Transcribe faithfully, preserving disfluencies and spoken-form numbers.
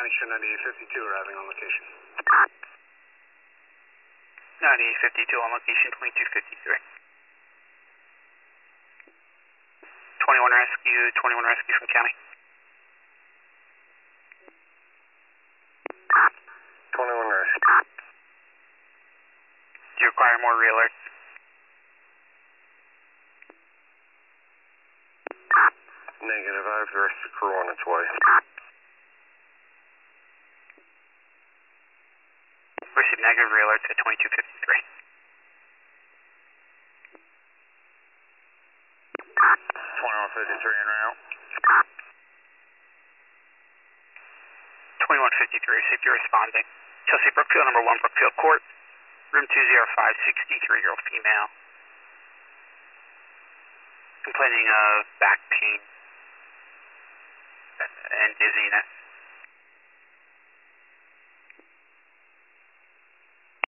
County, show ninety-eight fifty-two arriving on location. ninety-eight fifty-two on location, twenty-two fifty-three. twenty-one rescue, twenty-one rescue from County. twenty-one rescue. Do you require more re-alerts? Negative, I have the rest of the crew on its way. Receive negative re-alerts at twenty-two fifty-three. twenty-one fifty-three en route. twenty-one fifty-three, received, you're responding. Chelsea Brookfield, number one Brookfield Court, room two oh five, sixty-three-year-old female. Complaining of back pain and dizziness.